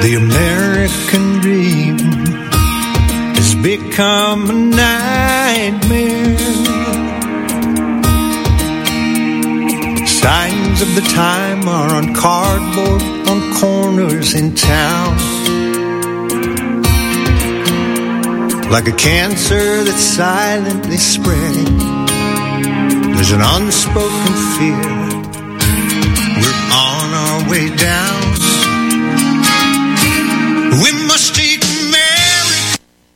The American dream has become a nightmare. Signs of the time are on cardboard on corners in town. Like a cancer that's silently spreading, there's an unspoken fear. We're on our way down. We must take America.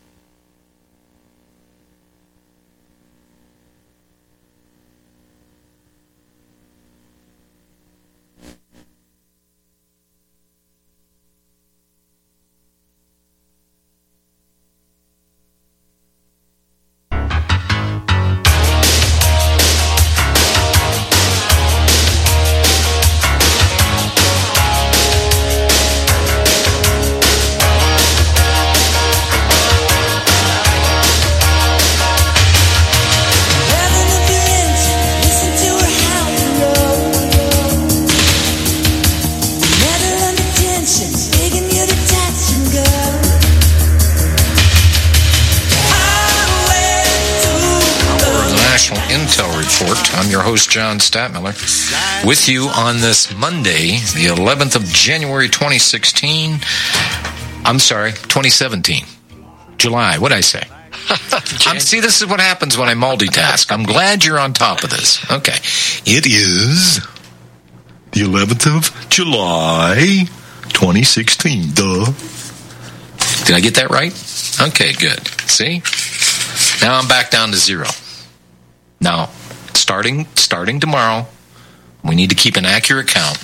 I'm your host, John Statmiller, with you on this Monday, the 11th of January, 2016. I'm sorry, 2017. July, what'd I say? See, this is what happens when I multitask. I'm glad you're on top of this. Okay. It is the 11th of July, 2016. Duh. Did I get that right? Okay, good. See? Now I'm back down to zero. Now, starting tomorrow, we need to keep an accurate count.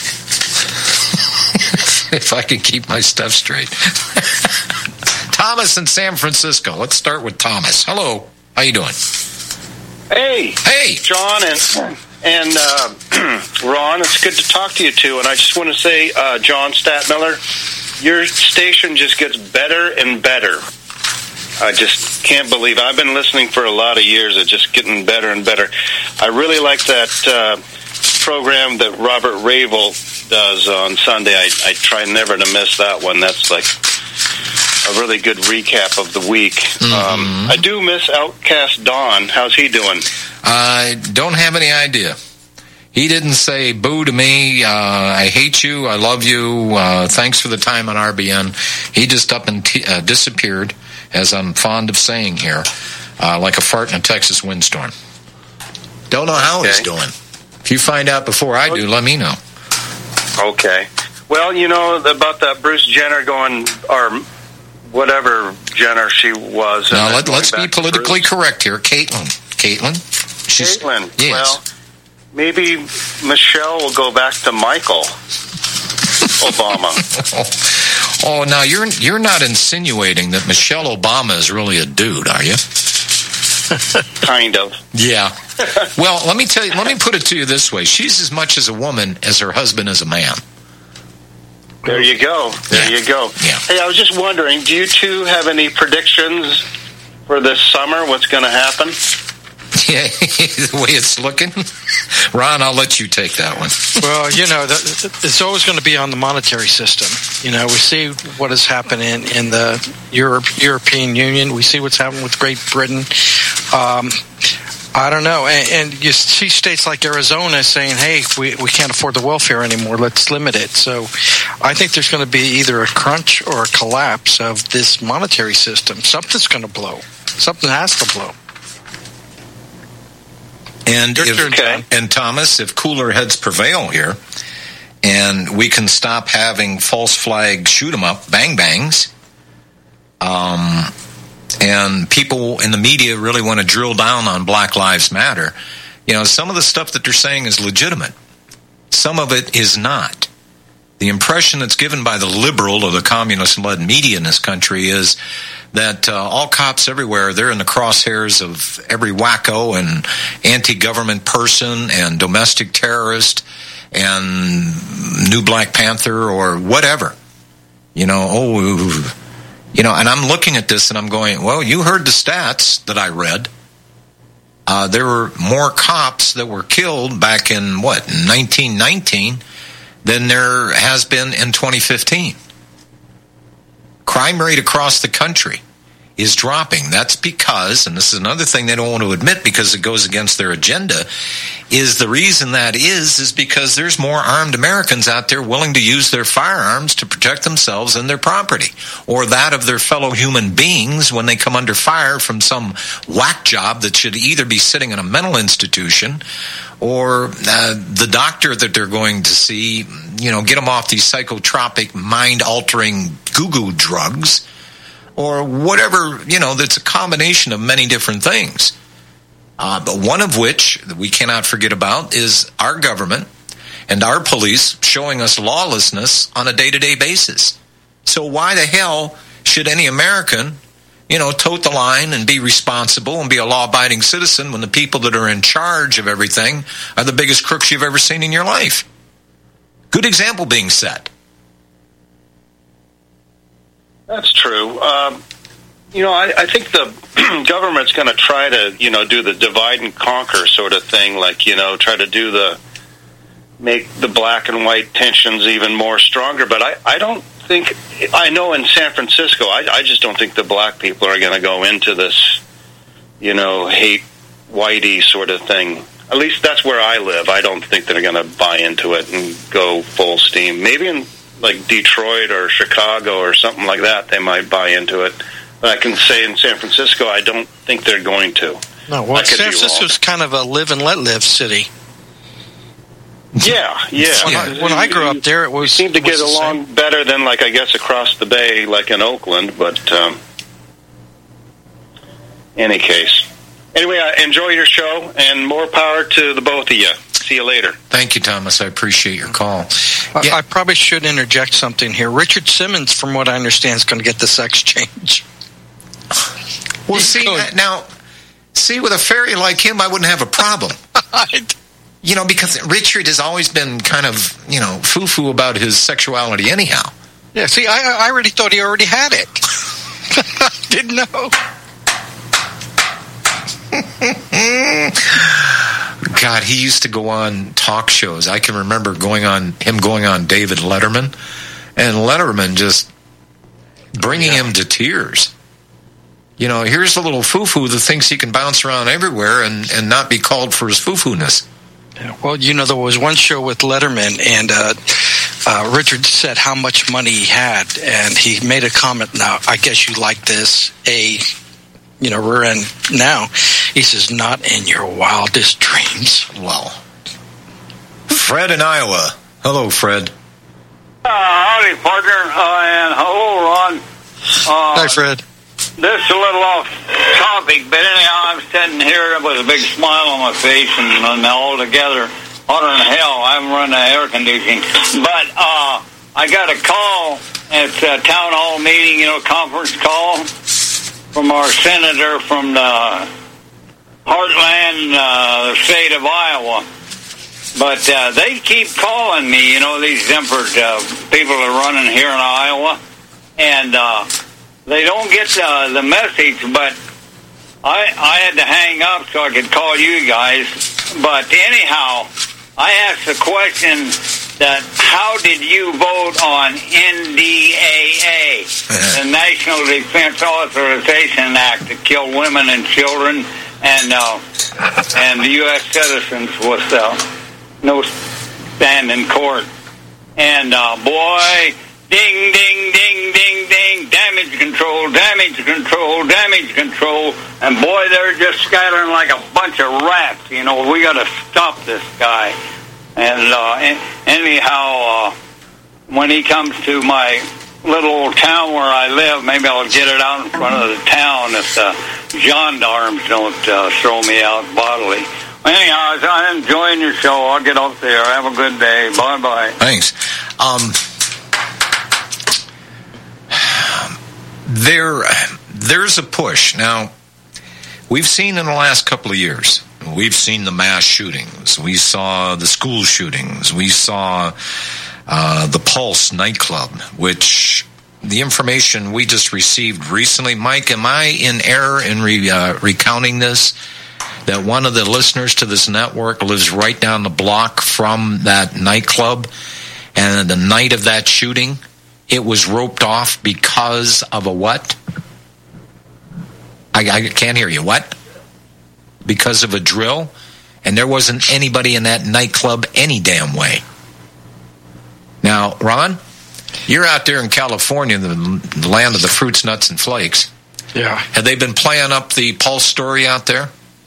If I can keep my stuff straight. Thomas in San Francisco. Let's start with Thomas. Hello. How you doing? Hey. Hey. John and Ron, it's good to talk to you two. And I just want to say, John Statmiller, your station just gets better and better. I just can't believe it. I've been listening for a lot of years. It's just getting better and better. I really like that program that Robert Ravel does on Sunday. I try never to miss that one. That's like a really good recap of the week. I do miss Outcast Don. How's he doing? I don't have any idea. He didn't say boo to me. I hate you. I love you. Thanks for the time on RBN. He just up and disappeared, as I'm fond of saying here, like a fart in a Texas windstorm. Don't know how he's doing. If you find out before I do, let me know. Okay. Well, you know about that Bruce Jenner going, or whatever Jenner she was. Now, let's be politically correct here. Caitlyn. Caitlyn? Yes. Well, maybe Michelle will go back to Michael Obama. Oh, now you're not insinuating that Michelle Obama is really a dude, are you? Kind of. Yeah. Well, let me put it to you this way. She's as much as a woman as her husband is a man. There you go. You go. Yeah. Hey, I was just wondering, do you two have any predictions for this summer? What's going to happen? Yeah, the way it's looking. Ron, I'll let you take that one. Well, you know, it's always going to be on the monetary system. You know, we see what is happening in the European Union. We see what's happening with Great Britain. I don't know. And you see states like Arizona saying, hey, we can't afford the welfare anymore. Let's limit it. So I think there's going to be either a crunch or a collapse of this monetary system. Something's going to blow. Something has to blow. And Thomas, if cooler heads prevail here, and we can stop having false flag shoot 'em up bang bangs, and people in the media really want to drill down on Black Lives Matter, you know, some of the stuff that they're saying is legitimate. Some of it is not. The impression that's given by the liberal or the communist-led media in this country is that all cops everywhere, they're in the crosshairs of every wacko and anti-government person and domestic terrorist and new Black Panther or whatever. You know, and I'm looking at this and I'm going, well, you heard the stats that I read. There were more cops that were killed back in, 1919 than there has been in 2015. Crime rate across the country is dropping. That's because, and this is another thing they don't want to admit because it goes against their agenda, is the reason that is because there's more armed Americans out there willing to use their firearms to protect themselves and their property, or that of their fellow human beings when they come under fire from some whack job that should either be sitting in a mental institution or the doctor that they're going to see, get them off these psychotropic, mind-altering goo-goo drugs, or whatever, that's a combination of many different things. But one of which that we cannot forget about is our government and our police showing us lawlessness on a day-to-day basis. So why the hell should any American, tote the line and be responsible and be a law-abiding citizen when the people that are in charge of everything are the biggest crooks you've ever seen in your life? Good example being set. That's true. I think the government's going to try to, do the divide and conquer sort of thing, like, try to make the black and white tensions even more stronger. But I don't think, I know in San Francisco, I just don't think the black people are going to go into this, hate whitey sort of thing. At least that's where I live. I don't think they're going to buy into it and go full steam. Maybe in like Detroit or Chicago or something like that, they might buy into it. But I can say in San Francisco, I don't think they're going to. No, well, San Francisco's kind of a live and let live city. Yeah. When I grew up there, it was seemed to get along better than, like, I guess, across the bay, like in Oakland. But any case, anyway, enjoy your show and more power to the both of you. See you later. Thank you, Thomas. I appreciate your call. Yeah. I probably should interject something here. Richard Simmons, from what I understand, is going to get the sex change. Well, see, with a fairy like him, I wouldn't have a problem. Because Richard has always been kind of, foo-foo about his sexuality anyhow. Yeah, see, I already thought he already had it. Didn't know. God, he used to go on talk shows. I can remember going on David Letterman, and Letterman just bringing him to tears. Here's a little foo-foo that thinks he can bounce around everywhere and not be called for his foo-foo-ness. Yeah, well, there was one show with Letterman, and Richard said how much money he had, and he made a comment, now, I guess you like this, we're in now. He says, not in your wildest dreams. Well, Fred in Iowa. Hello, Fred. Howdy, partner, and hello, Ron. Hi, Fred. This is a little off topic, but anyhow, I'm sitting here with a big smile on my face and all together, hotter than hell. I haven't run the air conditioning. But I got a call at a town hall meeting, conference call from our senator from the heartland, the state of Iowa. But they keep calling me, these Zempert people are running here in Iowa, and they don't get the message, but I had to hang up so I could call you guys. But anyhow, I asked the question that how did you vote on NDAA, the National Defense Authorization Act, that killed women and children and the U.S. citizens with no stand in court? And boy, ding, ding, ding, ding, ding, damage control, damage control, damage control. And boy, they're just scattering like a bunch of rats. We got to stop this guy. And anyhow, when he comes to my little old town where I live, maybe I'll get it out in front of the town if the gendarmes don't throw me out bodily. Anyhow, I'm enjoying your show. I'll get up there. Have a good day. Bye-bye. Thanks. There's a push. Now, we've seen in the last couple of years, we've seen the mass shootings. We saw the school shootings. We saw the Pulse nightclub, which the information we just received recently. Mike, am I in error in recounting this? That one of the listeners to this network lives right down the block from that nightclub, and the night of that shooting, it was roped off because of a what? I can't hear you. What? Because of a drill? And there wasn't anybody in that nightclub any damn way. Now, Ron, you're out there in California, the land of the fruits, nuts, and flakes. Yeah. Have they been playing up the Pulse story out there?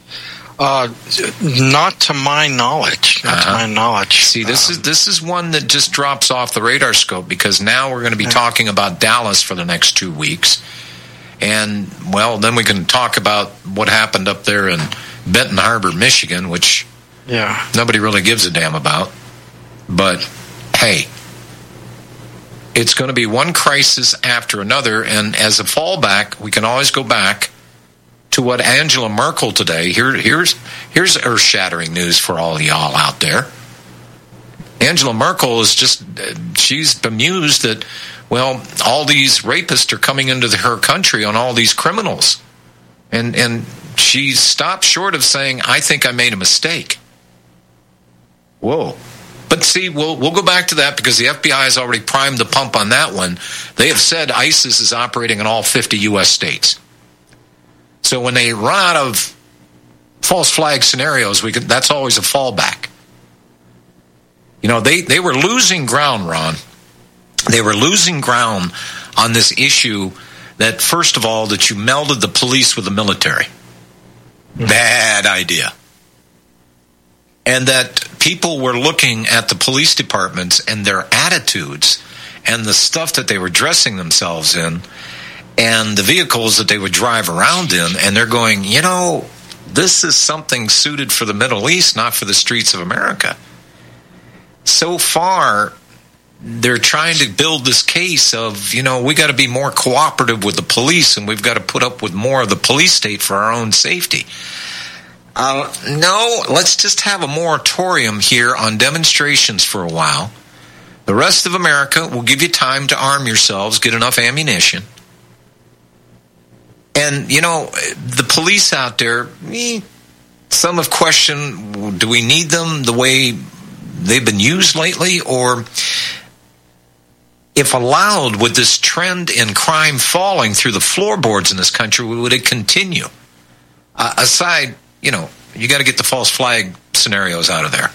Not to my knowledge. To my knowledge. See, this is one that just drops off the radar scope, because now we're going to be talking about Dallas for the next 2 weeks. And, well, then we can talk about what happened up there in Benton Harbor, Michigan, which nobody really gives a damn about. But, hey, it's going to be one crisis after another, and as a fallback, we can always go back to what Angela Merkel today. Here's earth-shattering news for all y'all out there. Angela Merkel is she's bemused that, well, all these rapists are coming into her country on all these criminals. And she stopped short of saying, I think I made a mistake. Whoa. But see, we'll go back to that, because the FBI has already primed the pump on that one. They have said ISIS is operating in all 50 U.S. states. So when they run out of false flag scenarios, that's always a fallback. You know, they were losing ground, Ron. They were losing ground on this issue that, first of all, that you melded the police with the military. Bad idea. And that people were looking at the police departments and their attitudes and the stuff that they were dressing themselves in and the vehicles that they would drive around in, and they're going, you know, this is something suited for the Middle East, not for the streets of America. So far, they're trying to build this case of, you know, we got to be more cooperative with the police, and we've got to put up with more of the police state for our own safety. No, let's just have a moratorium here on demonstrations for a while. The rest of America will give you time to arm yourselves, get enough ammunition. And, you know, the police out there, some have questioned, do we need them the way they've been used lately? Or, if allowed, would this trend in crime falling through the floorboards in this country, would it continue? Aside, you know, you got to get the false flag scenarios out of there.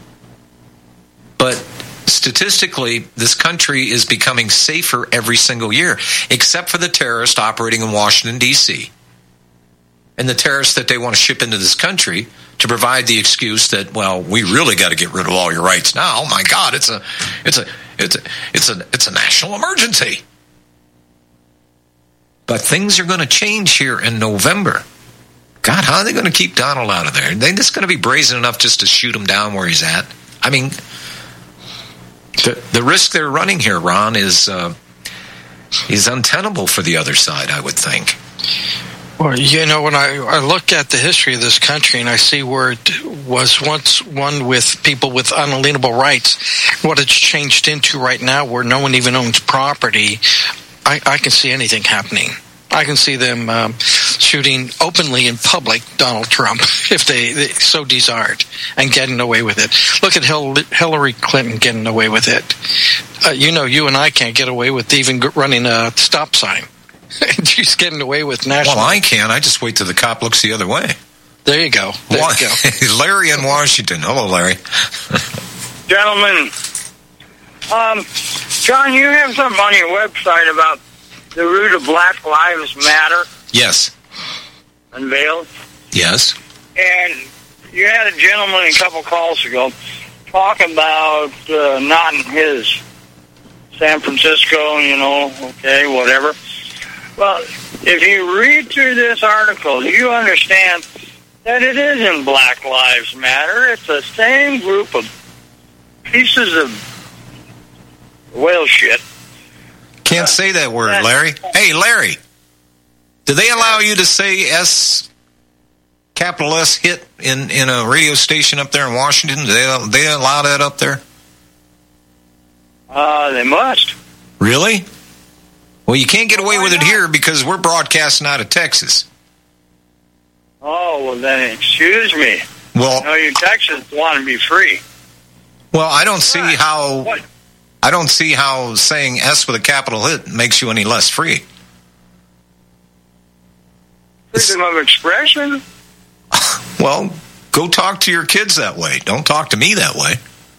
But statistically, this country is becoming safer every single year, except for the terrorists operating in Washington, D.C., and the terrorists that they want to ship into this country to provide the excuse that, well, we really got to get rid of all your rights now. Oh my God, it's a national emergency. But things are going to change here in November. God, how are they going to keep Donald out of there? Are they just going to be brazen enough just to shoot him down where he's at? I mean, the risk they're running here, Ron, is untenable for the other side, I would think. Well, you know, when I look at the history of this country and I see where it was once one with people with unalienable rights, what it's changed into right now where no one even owns property, I can see anything happening. I can see them shooting openly in public Donald Trump if they so desired and getting away with it. Look at Hillary Clinton getting away with it. You know, you and I can't get away with even running a stop sign. She's getting away with national. Well, I can. I just wait till the cop looks the other way. There you go. There you go. Larry in Washington. Hello, Larry. Gentlemen, John, you have something on your website about the root of Black Lives Matter. Yes. Unveiled. Yes. And you had a gentleman a couple calls ago talk about not in his San Francisco, you know, okay, whatever. Well, if you read through this article, you understand that it isn't Black Lives Matter. It's the same group of pieces of whale shit. Can't say that word, Larry. Hey, Larry, do they allow you to say capital S hit in a radio station up there in Washington? Do they allow that up there? They must. Really? Well, you can't get away with it here because we're broadcasting out of Texas. Oh, well then, excuse me. Well, you Texans want to be free. Well, I don't see how. I don't see how saying S with a capital hit makes you any less free. Freedom of expression? Well, go talk to your kids that way. Don't talk to me that way.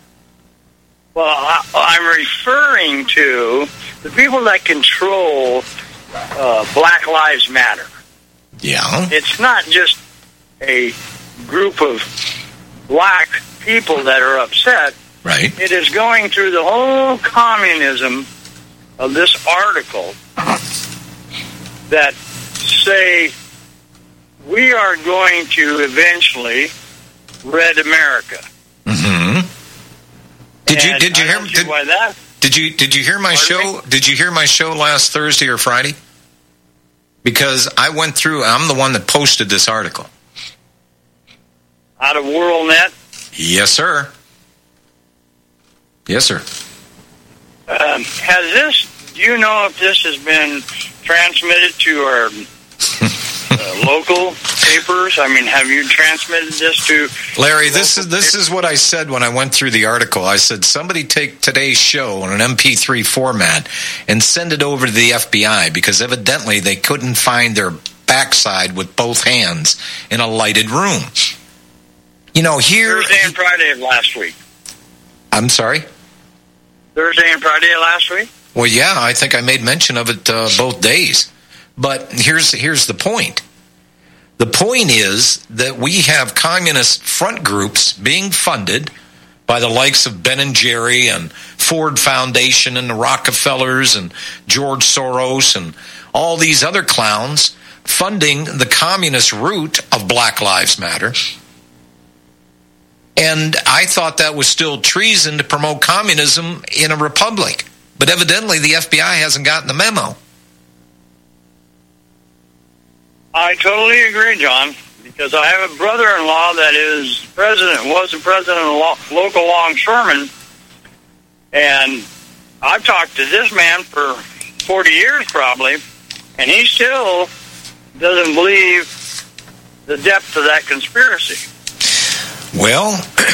Well, I'm referring to the people that control Black Lives Matter. Yeah. It's not just a group of black people that are upset. Right. It is going through the whole communism of this article that say we are going to eventually red America. Mm-hmm. Did you hear my show? Did you hear my show last Thursday or Friday? Because I went through. I'm the one that posted this article. Out of WorldNet? Yes, sir. Yes, sir. Has this? Do you know if this has been transmitted to our local papers? I mean, have you transmitted this to Larry? This is what I said when I went through the article. I said somebody take today's show in an MP3 format and send it over to the FBI because evidently they couldn't find their backside with both hands in a lighted room. You know, here Thursday and Friday of last week. I'm sorry? Thursday and Friday of last week? Well, yeah, I think I made mention of it both days. But here's the point. The point is that we have communist front groups being funded by the likes of Ben and Jerry and Ford Foundation and the Rockefellers and George Soros and all these other clowns funding the communist route of Black Lives Matter. And I thought that was still treason to promote communism in a republic. But evidently the FBI hasn't gotten the memo. I totally agree, John, because I have a brother-in-law that was the president of local longshoremen, and I've talked to this man for 40 years probably, and he still doesn't believe the depth of that conspiracy. Well,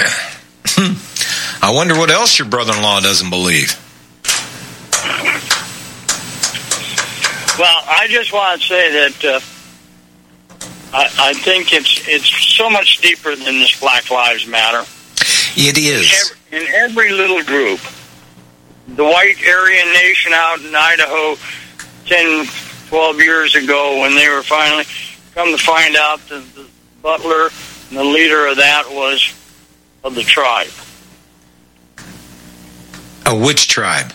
I wonder what else your brother-in-law doesn't believe. Well, I just want to say that I think it's so much deeper than this Black Lives Matter. It is. In every little group, the white Aryan nation out in Idaho 10, 12 years ago when they were finally come to find out that the butler and the leader of that was of the tribe. Which tribe?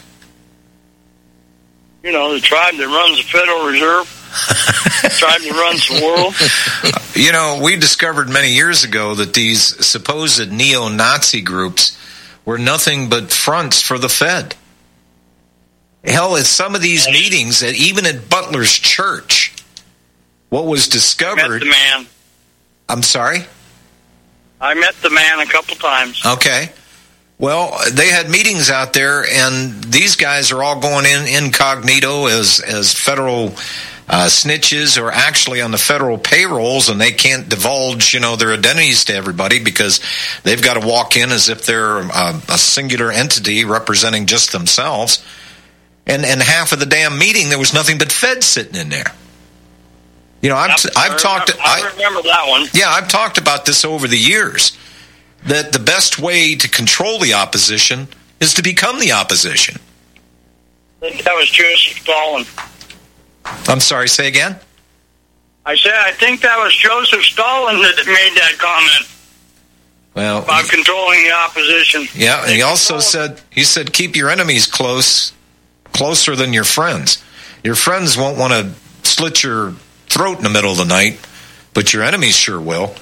You know, the tribe that runs the Federal Reserve, the tribe that runs the world. You know, we discovered many years ago that these supposed neo-Nazi groups were nothing but fronts for the Fed. Hell, at some of these meetings, even at Butler's church, what was discovered... I met the man. I'm sorry? I met the man a couple times. Okay. Well, they had meetings out there, and these guys are all going in incognito as federal snitches or actually on the federal payrolls, and they can't divulge, their identities to everybody because they've got to walk in as if they're a singular entity representing just themselves. And half of the damn meeting, there was nothing but Feds sitting in there. I remember that one. Yeah, I've talked about this over the years, that the best way to control the opposition is to become the opposition. I think that was Joseph Stalin. I'm sorry, say again? I think that was Joseph Stalin that made that comment. Well, about controlling the opposition. Yeah, and he also said, keep your enemies closer than your friends. Your friends won't want to slit your throat in the middle of the night, but your enemies sure will.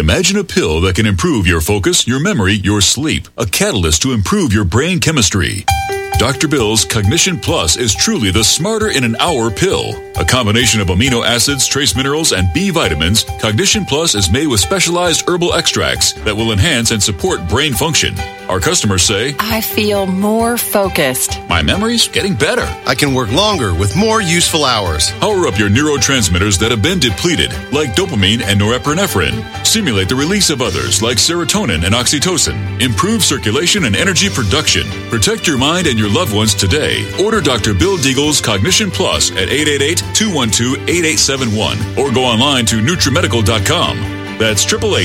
Imagine a pill that can improve your focus, your memory, your sleep. A catalyst to improve your brain chemistry. Dr. Bill's Cognition Plus is truly the smarter in an hour pill. A combination of amino acids, trace minerals, and B vitamins, Cognition Plus is made with specialized herbal extracts that will enhance and support brain function. Our customers say, I feel more focused. My memory's getting better. I can work longer with more useful hours. Power up your neurotransmitters that have been depleted, like dopamine and norepinephrine. Stimulate the release of others, like serotonin and oxytocin. Improve circulation and energy production. Protect your mind and your loved ones today. Order Dr. Bill Deagle's Cognition Plus at 888-212-8871 or go online to NutriMedical.com. That's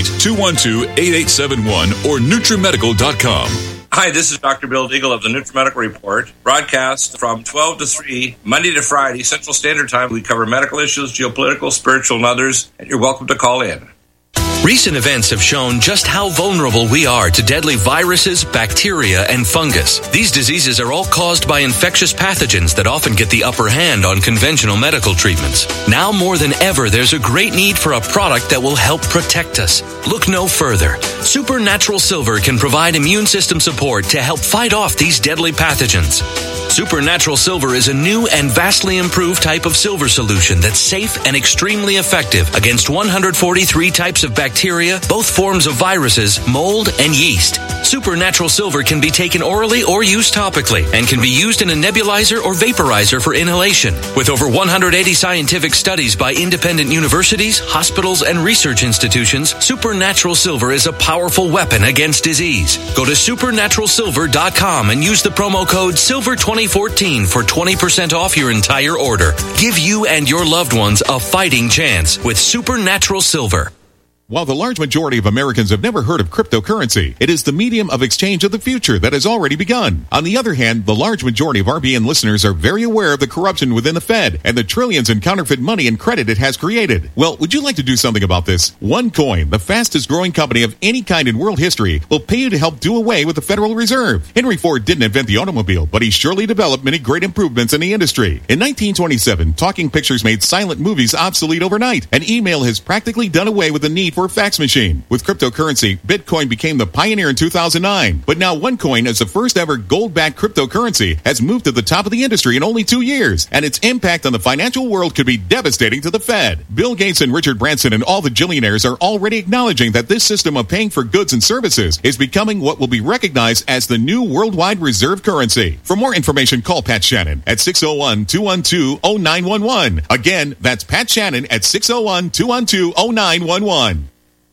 888-212-8871 or NutriMedical.com. Hi, this is Dr. Bill Deagle of the NutriMedical Report, broadcast from 12 to 3, Monday to Friday, Central Standard Time. We cover medical issues, geopolitical, spiritual, and others, and you're welcome to call in. Recent events have shown just how vulnerable we are to deadly viruses, bacteria, and fungus. These diseases are all caused by infectious pathogens that often get the upper hand on conventional medical treatments. Now more than ever, there's a great need for a product that will help protect us. Look no further. Supernatural Silver can provide immune system support to help fight off these deadly pathogens. Supernatural Silver is a new and vastly improved type of silver solution that's safe and extremely effective against 143 types of bacteria, both forms of viruses, mold, and yeast. Supernatural Silver can be taken orally or used topically and can be used in a nebulizer or vaporizer for inhalation. With over 180 scientific studies by independent universities, hospitals, and research institutions, Supernatural Silver is a powerful weapon against disease. Go to supernaturalsilver.com and use the promo code SILVER2014 for 20% off your entire order. Give you and your loved ones a fighting chance with Supernatural Silver. While the large majority of Americans have never heard of cryptocurrency, it is the medium of exchange of the future that has already begun. On the other hand, the large majority of RBN listeners are very aware of the corruption within the Fed and the trillions in counterfeit money and credit it has created. Well, would you like to do something about this? OneCoin, the fastest growing company of any kind in world history, will pay you to help do away with the Federal Reserve. Henry Ford didn't invent the automobile, but he surely developed many great improvements in the industry. In 1927, talking pictures made silent movies obsolete overnight, and email has practically done away with the need for a fax machine. With cryptocurrency, Bitcoin became the pioneer in 2009. But now OneCoin, as the first ever gold-backed cryptocurrency, has moved to the top of the industry in only 2 years. And its impact on the financial world could be devastating to the Fed. Bill Gates and Richard Branson and all the billionaires are already acknowledging that this system of paying for goods and services is becoming what will be recognized as the new worldwide reserve currency. For more information, call Pat Shannon at 601-212-0911. Again, that's Pat Shannon at 601-212-0911.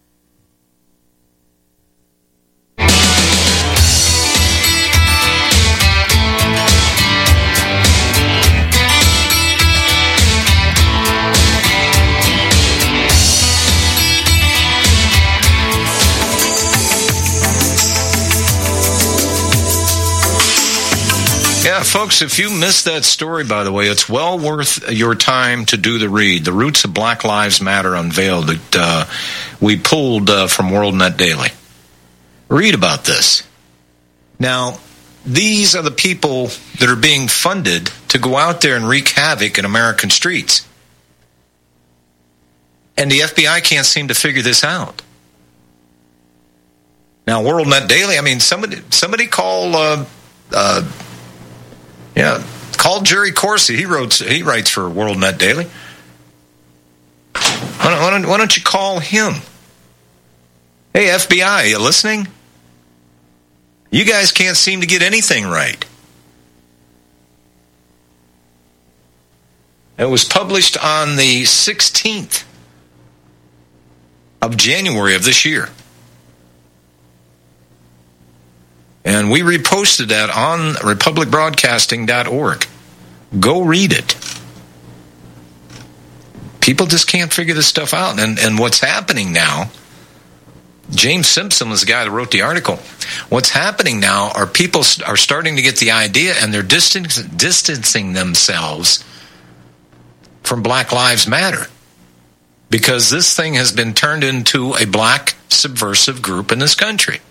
Yeah, folks, if you missed that story, by the way, it's well worth your time to do the read. The Roots of Black Lives Matter Unveiled that we pulled from WorldNet Daily. Read about this. Now, these are the people that are being funded to go out there and wreak havoc in American streets. And the FBI can't seem to figure this out. Now, WorldNet Daily, I mean, somebody call... call Jerry Corsi. He writes for WorldNet Daily. Why don't you call him? Hey, FBI, you listening? You guys can't seem to get anything right. It was published on the 16th of January of this year. And we reposted that on republicbroadcasting.org. Go read it. People just can't figure this stuff out. And what's happening now, James Simpson was the guy that wrote the article. What's happening now are people are starting to get the idea, and they're distancing themselves from Black Lives Matter. Because this thing has been turned into a black subversive group in this country.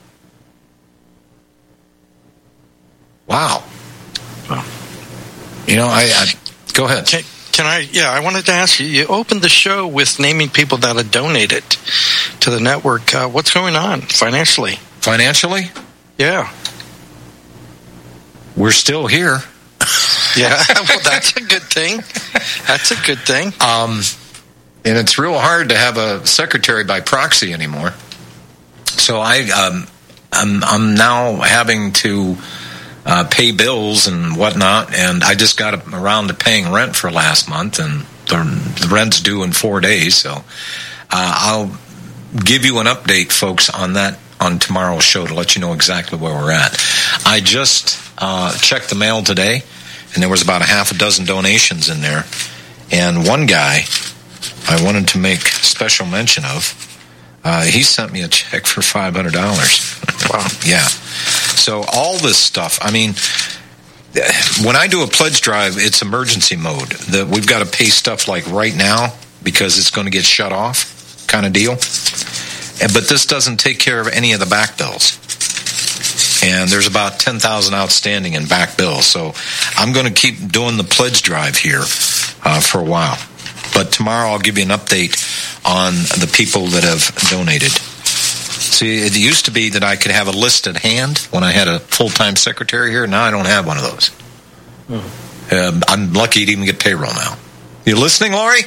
Wow. You know, I go ahead. I wanted to ask you, you opened the show with naming people that had donated to the network. What's going on financially? Financially? Yeah. We're still here. Yeah, well, that's a good thing. That's a good thing. And it's real hard to have a secretary by proxy anymore. So I'm now having to pay bills and whatnot, and I just got around to paying rent for last month, and the rent's due in 4 days. So I'll give you an update, folks, on that on tomorrow's show to let you know exactly where we're at. I just checked the mail today, and there was about a half a dozen donations in there. And one guy I wanted to make special mention of, he sent me a check for $500. Wow. Yeah. So all this stuff, I mean, when I do a pledge drive, it's emergency mode. We've got to pay stuff like right now because it's going to get shut off kind of deal. But this doesn't take care of any of the back bills. And there's about 10,000 outstanding in back bills. So I'm going to keep doing the pledge drive here for a while. But tomorrow I'll give you an update on the people that have donated. See, it used to be that I could have a list at hand when I had a full-time secretary here. Now I don't have one of those. I'm lucky to even get payroll now. You listening, Lori?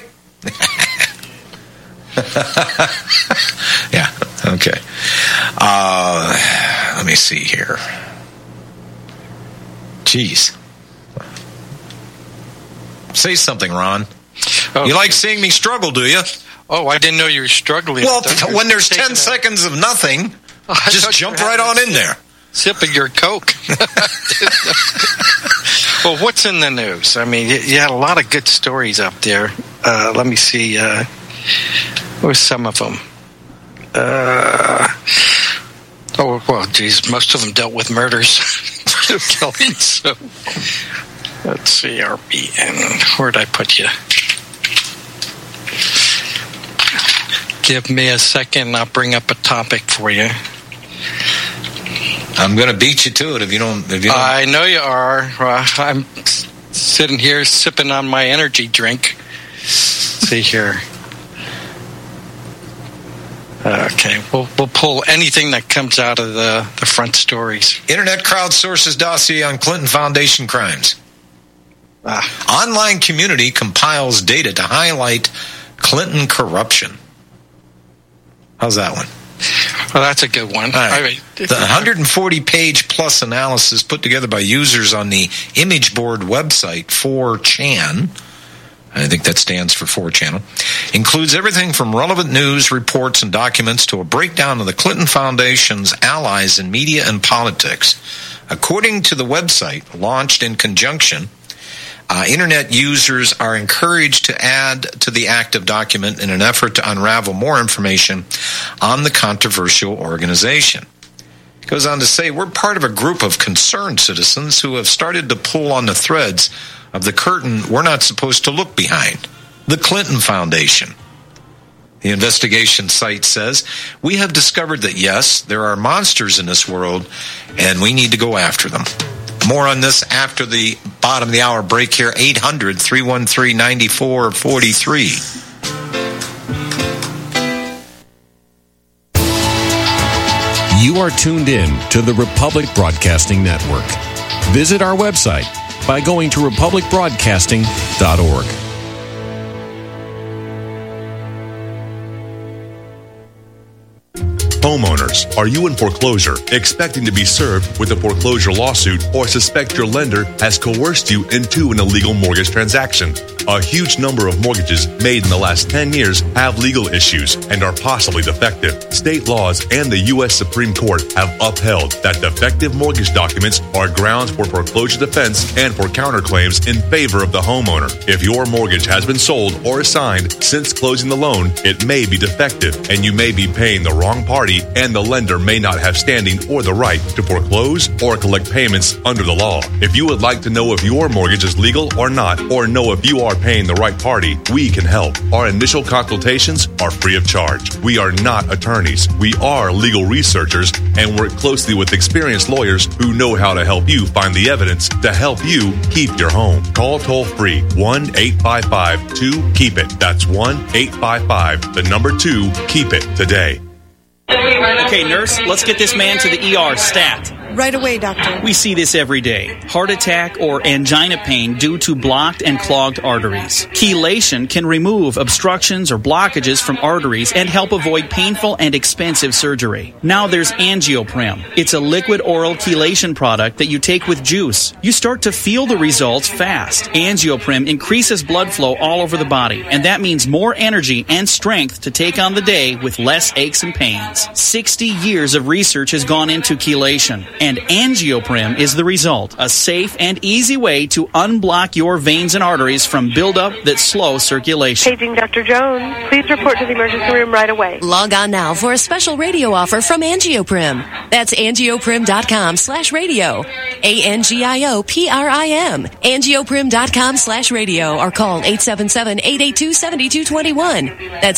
Yeah, okay. Let me see here. Jeez. Say something, Ron. Oh. You like seeing me struggle, do you? Oh, I didn't know you were struggling. Well, when there's 10 seconds of nothing, just jump right on in there. Sipping your Coke. Well, what's in the news? I mean, you had a lot of good stories up there. Let me see. Where's some of them? Oh, well, geez, most of them dealt with murders. Killings. So, let's see, RBN. Where'd I put you? Give me a second and I'll bring up a topic for you. I'm going to beat you to it if you don't. I know you are. I'm sitting here sipping on my energy drink. Let's see here. Okay, we'll pull anything that comes out of the front stories. Internet crowdsources dossier on Clinton Foundation crimes. Online community compiles data to highlight Clinton corruption. How's that one? Well, that's a good one. Right. The 140-page plus analysis put together by users on the image board website 4chan, I think that stands for 4channel, includes everything from relevant news, reports, and documents to a breakdown of the Clinton Foundation's allies in media and politics. According to the website, launched in conjunction, Internet users are encouraged to add to the active document in an effort to unravel more information on the controversial organization. It goes on to say, we're part of a group of concerned citizens who have started to pull on the threads of the curtain we're not supposed to look behind, the Clinton Foundation. The investigation site says, we have discovered that, yes, there are monsters in this world, and we need to go after them. More on this after the bottom of the hour break here, 800-313-9443. You are tuned in to the Republic Broadcasting Network. Visit our website by going to republicbroadcasting.org. Homeowners, are you in foreclosure, expecting to be served with a foreclosure lawsuit, or suspect your lender has coerced you into an illegal mortgage transaction? A huge number of mortgages made in the last 10 years have legal issues and are possibly defective. State laws and the U.S. Supreme Court have upheld that defective mortgage documents are grounds for foreclosure defense and for counterclaims in favor of the homeowner. If your mortgage has been sold or assigned since closing the loan, it may be defective and you may be paying the wrong party, and the lender may not have standing or the right to foreclose or collect payments under the law. If you would like to know if your mortgage is legal or not, or know if you are are paying the right party, we can help. Our initial consultations are free of charge. We are not attorneys. We are legal researchers and work closely with experienced lawyers who know how to help you find the evidence to help you keep your home. Call toll-free 1-855-2-KEEP-IT. That's 1-855-2-KEEP-IT today. Okay, nurse, let's get this man to the ER stat. Right away, doctor. We see this every day. Heart attack or angina pain due to blocked and clogged arteries. Chelation can remove obstructions or blockages from arteries and help avoid painful and expensive surgery. Now there's Angioprim. It's a liquid oral chelation product that you take with juice. You start to feel the results fast. Angioprim increases blood flow all over the body, and that means more energy and strength to take on the day with less aches and pains. 60 years of research has gone into chelation. And Angioprim is the result, a safe and easy way to unblock your veins and arteries from buildup that slow circulation. Paging Dr. Jones. Please report to the emergency room right away. Log on now for a special radio offer from Angioprim. That's angioprim.com/radio. ANGIOPRIM. Angioprim.com/radio or call 877-882-7221. That's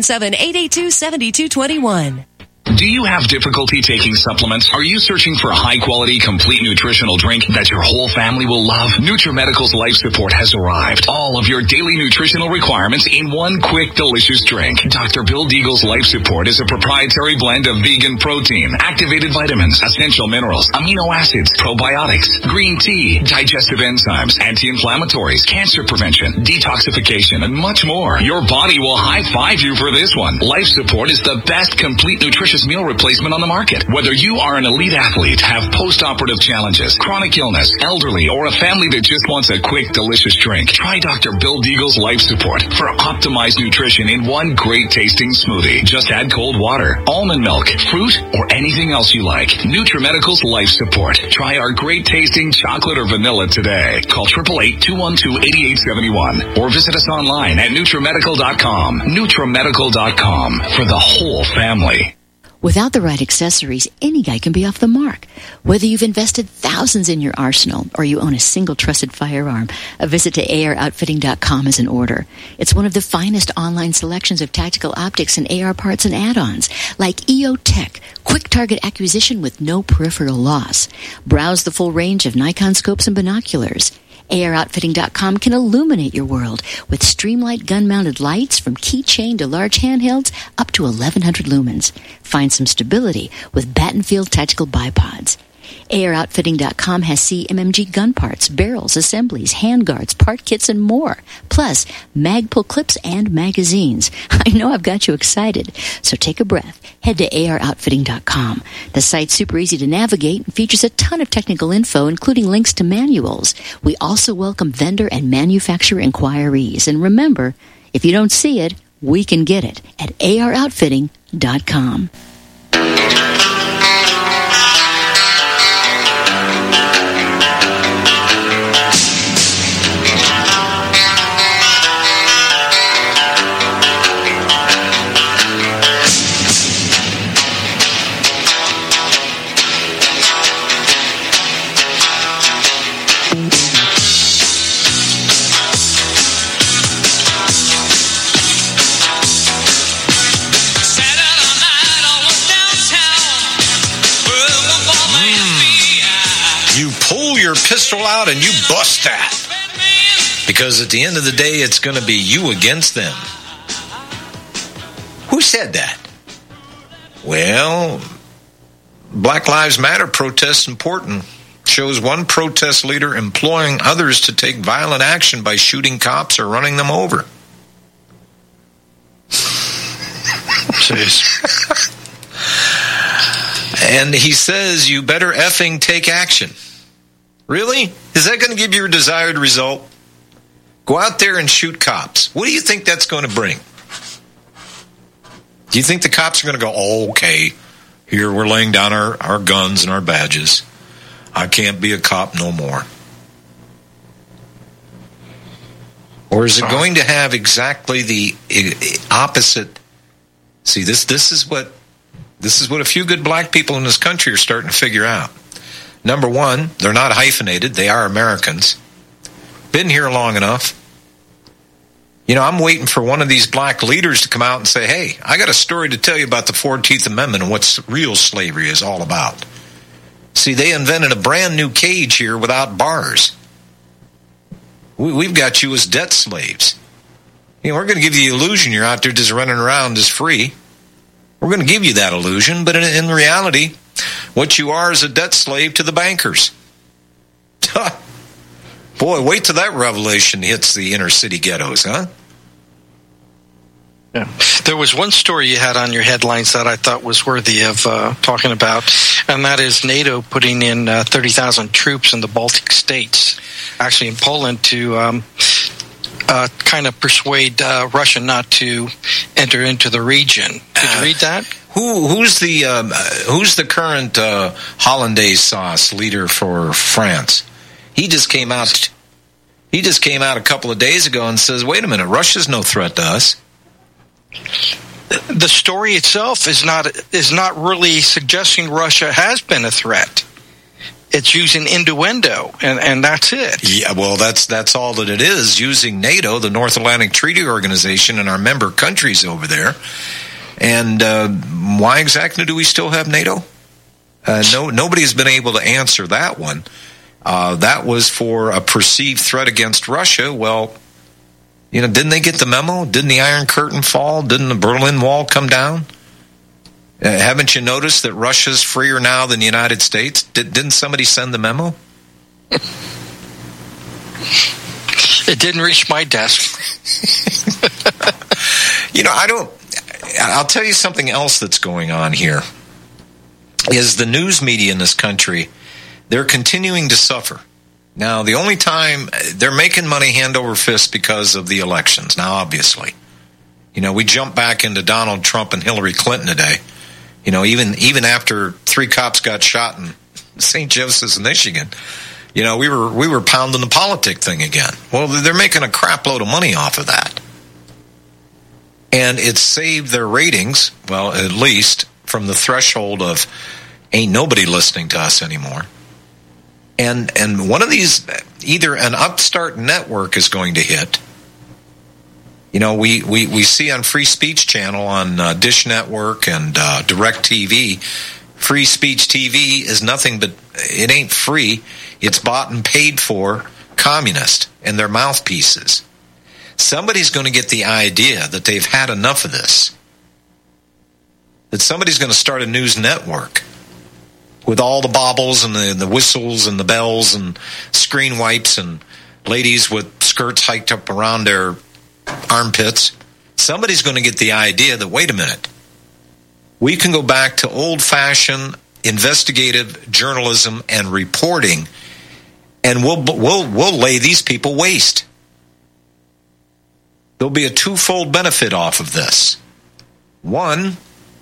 877-882-7221. Do you have difficulty taking supplements? Are you searching for a high-quality, complete nutritional drink that your whole family will love? NutriMedical's Life Support has arrived. All of your daily nutritional requirements in one quick, delicious drink. Dr. Bill Deagle's Life Support is a proprietary blend of vegan protein, activated vitamins, essential minerals, amino acids, probiotics, green tea, digestive enzymes, anti-inflammatories, cancer prevention, detoxification, and much more. Your body will high-five you for this one. Life Support is the best complete nutrition meal replacement on the market. Whether you are an elite athlete, have post-operative challenges, chronic illness, elderly, or a family that just wants a quick, delicious drink, try Dr. Bill Deagle's Life Support for optimized nutrition in one great tasting smoothie. Just add cold water, almond milk, fruit, or anything else you like. NutriMedical's Life Support. Try our great tasting chocolate or vanilla today. Call 888-212-8871 or visit us online at NutriMedical.com. NutriMedical.com for the whole family. Without the right accessories, any guy can be off the mark. Whether you've invested thousands in your arsenal or you own a single trusted firearm, a visit to AROutfitting.com is in order. It's one of the finest online selections of tactical optics and AR parts and add-ons, like EO Tech, quick target acquisition with no peripheral loss. Browse the full range of Nikon scopes and binoculars. AROutfitting.com can illuminate your world with Streamlight gun-mounted lights from keychain to large handhelds up to 1,100 lumens. Find some stability with Battenfield tactical bipods. AROutfitting.com has CMMG gun parts, barrels, assemblies, handguards, part kits, and more. Plus, Magpul clips and magazines. I know I've got you excited. So take a breath. Head to AROutfitting.com. The site's super easy to navigate and features a ton of technical info, including links to manuals. We also welcome vendor and manufacturer inquiries. And remember, if you don't see it, we can get it at AROutfitting.com. Your pistol out and you bust that, because at the end of the day it's going to be you against them. Who said that? Well, Black Lives Matter protests important. Shows one protest leader employing others to take violent action by shooting cops or running them over. And he says you better effing take action. Really? Is that going to give you your desired result? Go out there and shoot cops. What do you think that's going to bring? Do you think the cops are going to go, oh, okay, here we're laying down our guns and our badges. I can't be a cop no more. Or is it going to have exactly the opposite? See, this is what a few good black people in this country are starting to figure out. Number one, they're not hyphenated. They are Americans. Been here long enough. You know, I'm waiting for one of these black leaders to come out and say, hey, I got a story to tell you about the 14th Amendment and what real slavery is all about. See, they invented a brand new cage here without bars. We've got you as debt slaves. You know, we're going to give you the illusion you're out there just running around as free. We're going to give you that illusion, but in reality, what you are is a debt slave to the bankers. Boy, wait till that revelation hits the inner city ghettos, huh? Yeah. There was one story you had on your headlines that I thought was worthy of talking about, and that is NATO putting in 30,000 troops in the Baltic states, actually in Poland, to kind of persuade Russia not to enter into the region. Did you read that? Who's the current hollandaise sauce leader for France? He just came out a couple of days ago and says, wait a minute, Russia's no threat to us. The story itself is not really suggesting Russia has been a threat. It's using innuendo, and that's it. Yeah, well, that's all that it is, using NATO, the North Atlantic Treaty Organization, and our member countries over there. And why exactly do we still have NATO? Nobody has been able to answer that one. That was for a perceived threat against Russia. Well, you know, didn't they get the memo? Didn't the Iron Curtain fall? Didn't the Berlin Wall come down? Haven't you noticed that Russia's freer now than the United States? Didn't somebody send the memo? It didn't reach my desk. You know, I'll tell you something else that's going on here. Is the news media in this country, they're continuing to suffer. Now, the only time they're making money hand over fist because of the elections. Now, obviously, you know, we jump back into Donald Trump and Hillary Clinton today. You know, even after 3 cops got shot in St. Joseph's, Michigan, you know, we were pounding the politic thing again. Well, they're making a crap load of money off of that. And it's saved their ratings, well, at least from the threshold of ain't nobody listening to us anymore. And one of these, either an upstart network is going to hit. You know, we see on Free Speech Channel on Dish Network and Direct TV, Free Speech TV is nothing but, it ain't free. It's bought and paid for communist and their mouthpieces. Somebody's going to get the idea that they've had enough of this. That somebody's going to start a news network with all the baubles and the whistles and the bells and screen wipes and ladies with skirts hiked up around their armpits. Somebody's going to get the idea that, wait a minute, we can go back to old-fashioned investigative journalism and reporting, and we'll lay these people waste. There'll be a twofold benefit off of this. One,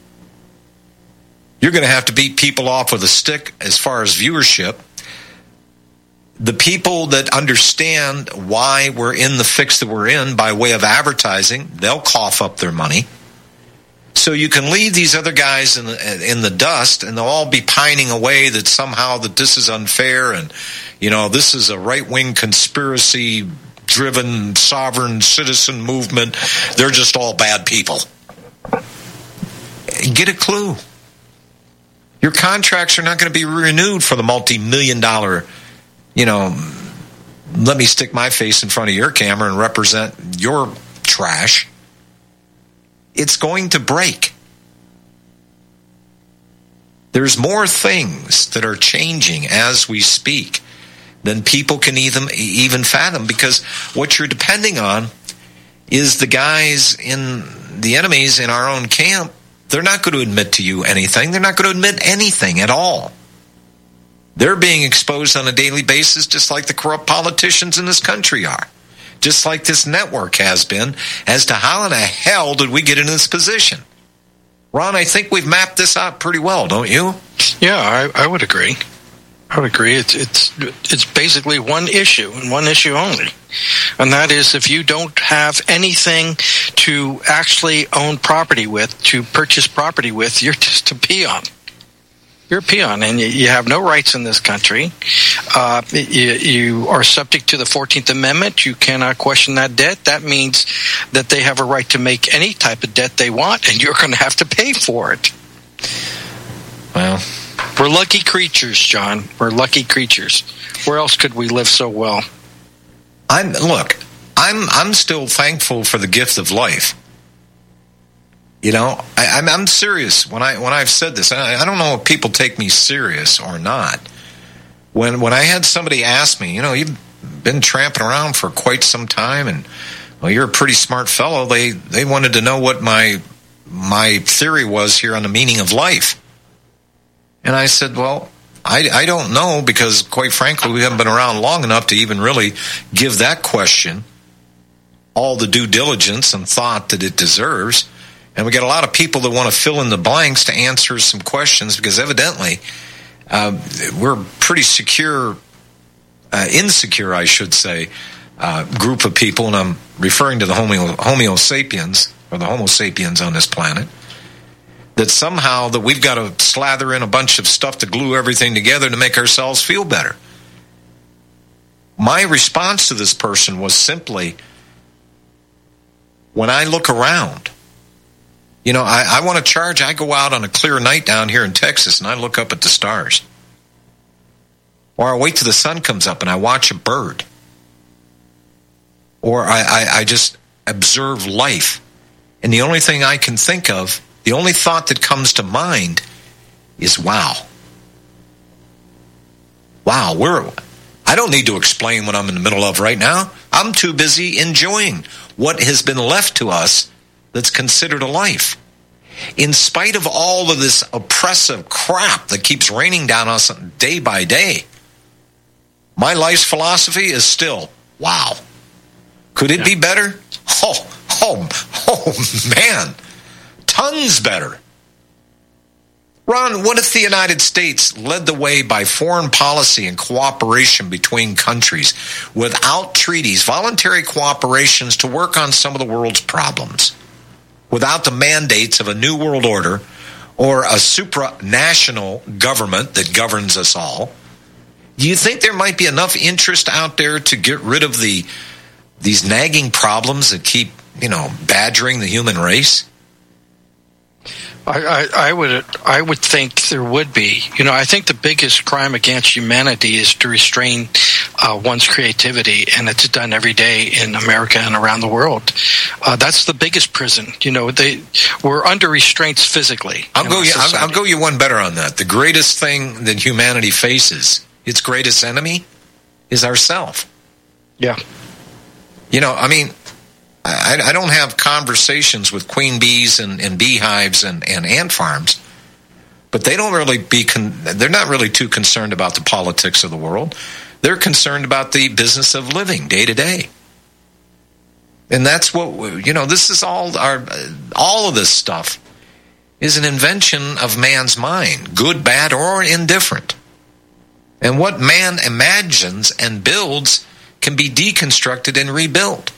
you're going to have to beat people off with a stick as far as viewership. The people that understand why we're in the fix that we're in by way of advertising, they'll cough up their money. So you can leave these other guys in the dust, and they'll all be pining away that somehow that this is unfair, and you know, this is a right-wing conspiracy-driven sovereign citizen movement. They're just all bad people. Get a clue. Your contracts are not going to be renewed for the multi-million-dollar, you know, let me stick my face in front of your camera and represent your trash. It's going to break. There's more things that are changing as we speak than people can even fathom, because what you're depending on is the guys in the enemies in our own camp. They're not going to admit to you anything. They're not going to admit anything at all. They're being exposed on a daily basis just like the corrupt politicians in this country are. Just like this network has been, as to how in the hell did we get in this position. Ron, I think we've mapped this out pretty well, don't you? Yeah, I would agree. I would agree. It's basically one issue, and one issue only. And that is, if you don't have anything to actually own property with, to purchase property with, you're just a peon. You're a peon, and you have no rights in this country. You are subject to the 14th Amendment. You cannot question that debt. That means that they have a right to make any type of debt they want, and you're going to have to pay for it. Well, we're lucky creatures, John. We're lucky creatures. Where else could we live so well? I'm still thankful for the gift of life. You know, I'm serious when I've said this. I don't know if people take me serious or not. When I had somebody ask me, you know, you've been tramping around for quite some time, and well, you're a pretty smart fellow. They wanted to know what my theory was here on the meaning of life. And I said, well, I don't know, because quite frankly, we haven't been around long enough to even really give that question all the due diligence and thought that it deserves. And we got a lot of people that want to fill in the blanks to answer some questions, because evidently we're pretty insecure, I should say, group of people, and I'm referring to the Homo sapiens, or the Homo sapiens on this planet, that somehow that we've got to slather in a bunch of stuff to glue everything together to make ourselves feel better. My response to this person was simply, when I look around, you know, I want to charge. I go out on a clear night down here in Texas, and I look up at the stars. Or I wait till the sun comes up and I watch a bird. Or I just observe life. And the only thing I can think of, the only thought that comes to mind is, wow. Wow, I don't need to explain what I'm in the middle of right now. I'm too busy enjoying what has been left to us that's considered a life. In spite of all of this oppressive crap that keeps raining down on us day by day, my life's philosophy is still, wow. Could it be better? Oh, man. Tons better. Ron, what if the United States led the way by foreign policy and cooperation between countries without treaties, voluntary cooperations to work on some of the world's problems, without the mandates of a new world order or a supranational government that governs us all? Do you think there might be enough interest out there to get rid of these nagging problems that keep, badgering the human race? I would think there would be. I think the biggest crime against humanity is to restrain one's creativity, and it's done every day in America and around the world. That's the biggest prison. We're under restraints physically. I'll go you one better on that. The greatest thing that humanity faces, its greatest enemy, is ourself. Yeah. I don't have conversations with queen bees and beehives and ant farms, but they don't really they're not really too concerned about the politics of the world. They're concerned about the business of living day to day. And that's what, this is all of this stuff is an invention of man's mind, good, bad, or indifferent. And what man imagines and builds can be deconstructed and rebuilt.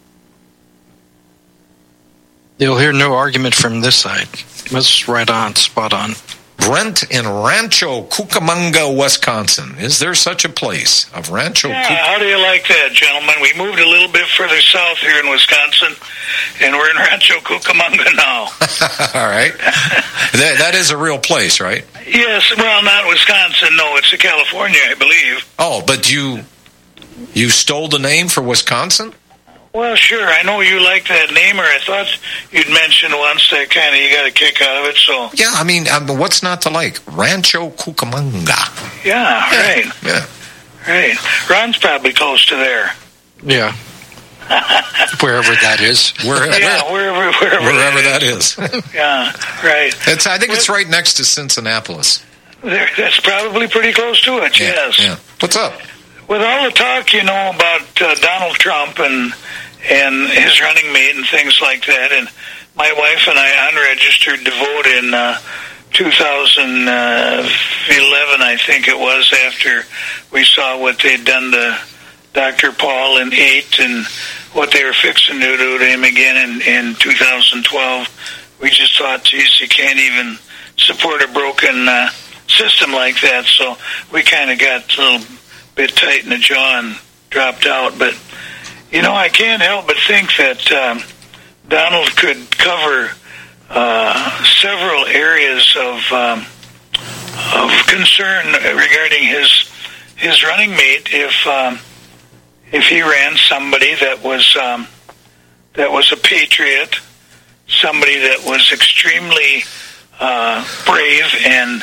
You'll hear no argument from this side. That's right on, spot on. Brent in Rancho Cucamonga, Wisconsin. Is there such a place of Rancho Cucamonga? How do you like that, gentlemen? We moved a little bit further south here in Wisconsin, and we're in Rancho Cucamonga now. All right. That is a real place, right? Yes. Well, not Wisconsin. No, it's California, I believe. Oh, but you stole the name for Wisconsin? Well, sure. I know you like that name, or I thought you'd mentioned once that kind of you got a kick out of it. So yeah, what's not to like? Rancho Cucamonga. Yeah, right. Yeah, right. Ron's probably close to there. Yeah, wherever that is. Wherever that is. Yeah, right. I think it's right next to Cincinnati. That's probably pretty close to it. Yeah, yes. Yeah. What's up? With all the talk, about Donald Trump and his running mate and things like that, and my wife and I unregistered to vote in 2011, I think it was, after we saw what they'd done to Dr. Paul in 8 and what they were fixing to do to him again in 2012. We just thought, geez, you can't even support a broken system like that, so we kind of got a little bit tight in the jaw and dropped out. But, I can't help but think that Donald could cover several areas of concern regarding his running mate if he ran somebody that was a patriot, somebody that was extremely brave and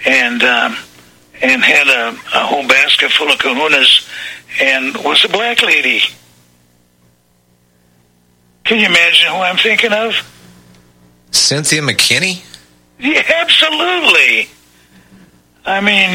had a whole basket full of kahunas and was a black lady. Can you imagine who I'm thinking of? Cynthia McKinney? Yeah, absolutely. I mean,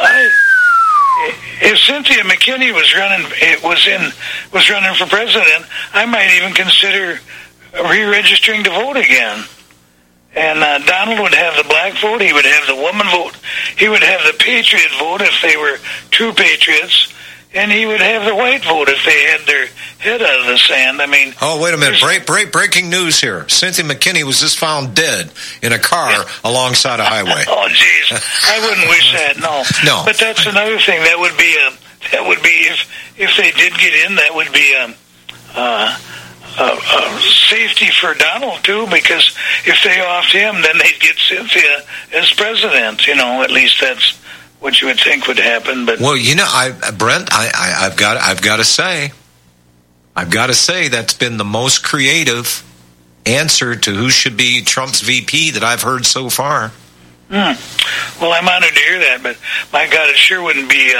if Cynthia McKinney was running for president, I might even consider re-registering to vote again. And Donald would have the black vote. He would have the woman vote. He would have the patriot vote if they were true patriots. And he would have the white vote if they had their head out of the sand. I mean... Oh, wait a minute. Breaking news here. Cynthia McKinney was just found dead in a car alongside a highway. Oh, jeez. I wouldn't wish that, no. No. But that's another thing. That would be if they did get in, that would be safety for Donald, too, because if they offed him, then they'd get Cynthia as president. At least that's what you would think would happen. But well, Brent, I've got to say that's been the most creative answer to who should be Trump's VP that I've heard so far. Well, I'm honored to hear that, but my God, it sure wouldn't be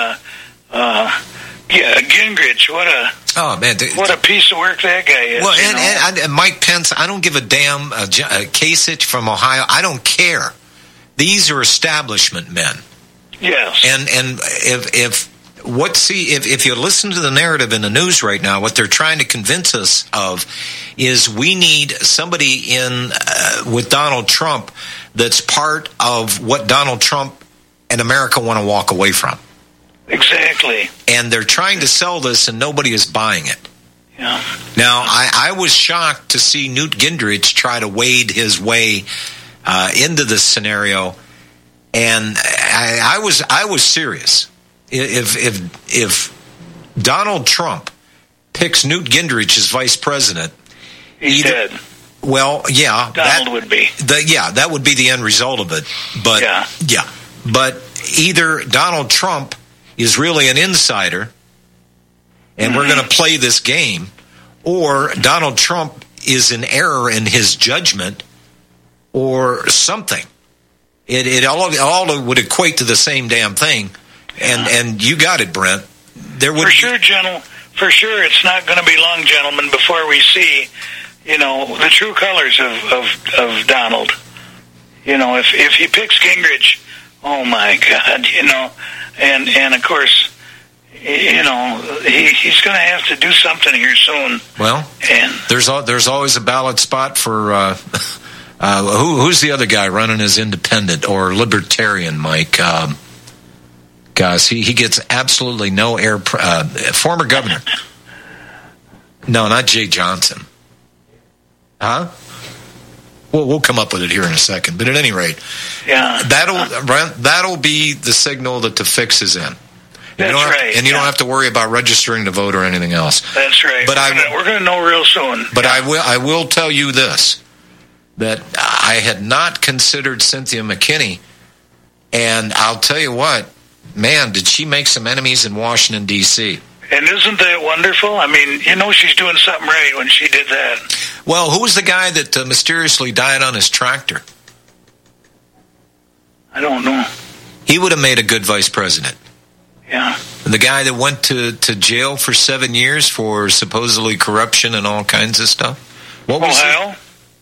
Gingrich. What a piece of work that guy is. Well, and Mike Pence, I don't give a damn. Kasich from Ohio, I don't care. These are establishment men. Yes. And if you listen to the narrative in the news right now, what they're trying to convince us of is we need somebody in with Donald Trump that's part of what Donald Trump and America want to walk away from. Exactly. And they're trying to sell this, and nobody is buying it. Yeah. Now, I was shocked to see Newt Gingrich try to wade his way into this scenario. And I was serious. If Donald Trump picks Newt Gingrich as vice president, he's dead. Well, yeah, Donald would be. That would be the end result of it. But but either Donald Trump is really an insider, and we're going to play this game, or Donald Trump is in error in his judgment, or something. It all would equate to the same damn thing, and you got it, Brent. For sure, it's not going to be long, gentlemen, before we see, the true colors of Donald. If he picks Gingrich, oh my God, and of course, he's going to have to do something here soon. Well, and there's always a ballot spot for. Who's the other guy running as independent or libertarian, Mike? Gosh, he gets absolutely no air. Former governor. No, not Jay Johnson. Huh? We'll come up with it here in a second. But at any rate, that'll be the signal that the fix is in. That's right. And you don't have to worry about registering to vote or anything else. That's right. But we're going to know real soon. But I will tell you this. That I had not considered Cynthia McKinney, and I'll tell you what, man, did she make some enemies in Washington, D.C. And isn't that wonderful? I mean, she's doing something right when she did that. Well, who was the guy that mysteriously died on his tractor? I don't know. He would have made a good vice president. Yeah. The guy that went to jail for 7 years for supposedly corruption and all kinds of stuff. What was Ohio?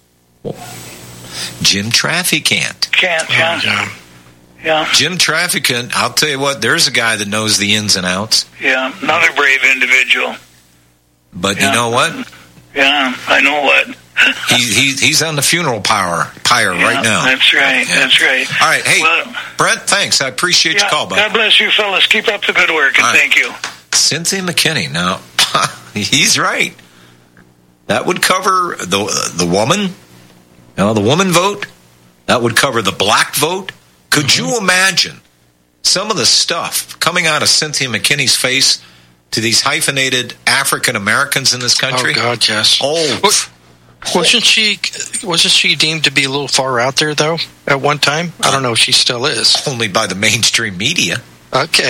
Jim Traficant. Yeah. Jim Traficant, I'll tell you what, there's a guy that knows the ins and outs. Yeah, another brave individual. But you know what? Yeah, I know what. he's on the funeral pyre right now. That's right. Yeah. That's right. All right, hey, Brent, thanks. I appreciate your call, buddy. God bless you, fellas. Keep up the good work, and thank you. Cynthia McKinney. Now, he's right. That would cover the woman. The woman vote. That would cover the black vote. Could you imagine some of the stuff coming out of Cynthia McKinney's face to these hyphenated African Americans in this country. Oh, God, yes. Oh, wasn't she deemed to be a little far out there, though, at one time? I don't know if she still is. Only by the mainstream media. Okay.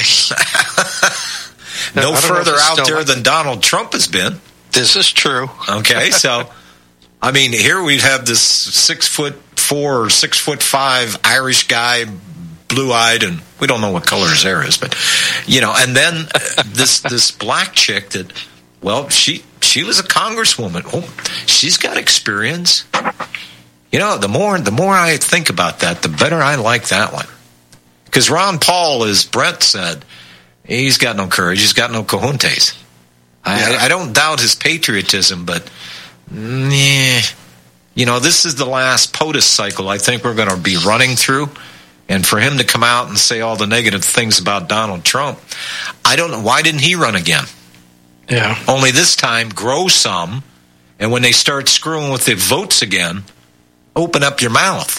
No further out there than Donald Trump has been. This is true. Okay, so, I mean, here we have this 6'4" or 6'5" Irish guy, blue-eyed, and we don't know what color his hair is, but, and then this black chick that, well, she was a congresswoman. Oh, she's got experience. The more I think about that, the better I like that one. Because Ron Paul, as Brent said, he's got no courage. He's got no cojones. I don't doubt his patriotism, but, this is the last POTUS cycle I think we're going to be running through. And for him to come out and say all the negative things about Donald Trump, I don't know. Why didn't he run again? Yeah. Only this time, grow some, and when they start screwing with the votes again, open up your mouth.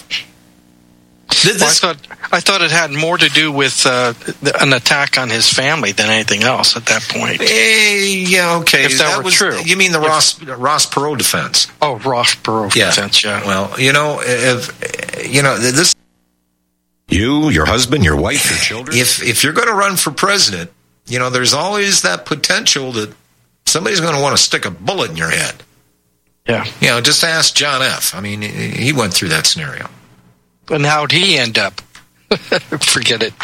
I thought it had more to do with an attack on his family than anything else at that point. Yeah, okay. If that were true. You mean the Ross Perot defense? Oh, Ross Perot defense, yeah. Well, this... You, your husband, your wife, your children. If you're going to run for president, there's always that potential that somebody's going to want to stick a bullet in your head. Yeah. Just ask John F. I mean, he went through that scenario. And how'd he end up? Forget it.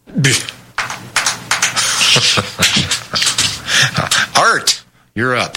Art, you're up.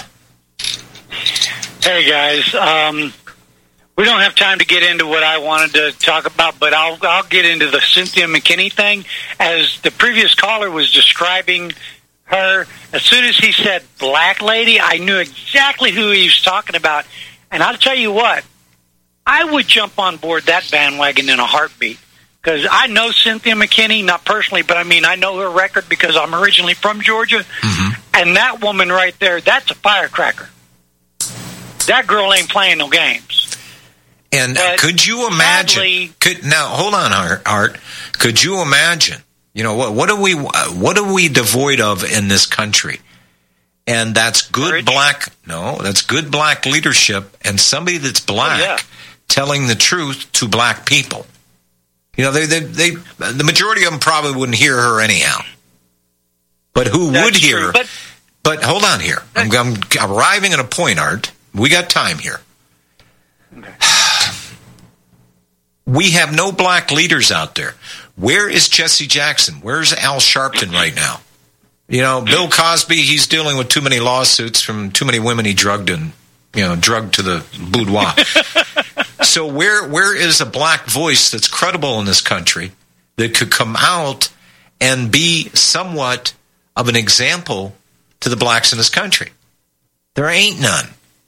Hey, guys. We don't have time to get into what I wanted to talk about, but I'll get into the Cynthia McKinney thing. As the previous caller was describing her, as soon as he said black lady, I knew exactly who he was talking about. And I'll tell you what, I would jump on board that bandwagon in a heartbeat. Because I know Cynthia McKinney, not personally, but I know her record because I'm originally from Georgia. Mm-hmm. And that woman right there, that's a firecracker. That girl ain't playing no games. And could you imagine? Now, hold on, Art. Could you imagine? What are we devoid of in this country? And that's good that's good black leadership and somebody that's black telling the truth to black people. The majority of them probably wouldn't hear her anyhow. But who would hear her? But hold on here. I'm arriving at a point, Art. We got time here. Okay. We have no black leaders out there. Where is Jesse Jackson? Where's Al Sharpton right now? Bill Cosby, he's dealing with too many lawsuits from too many women he drugged and, drugged to the boudoir. So where is a black voice that's credible in this country that could come out and be somewhat of an example to the blacks in this country? There ain't none.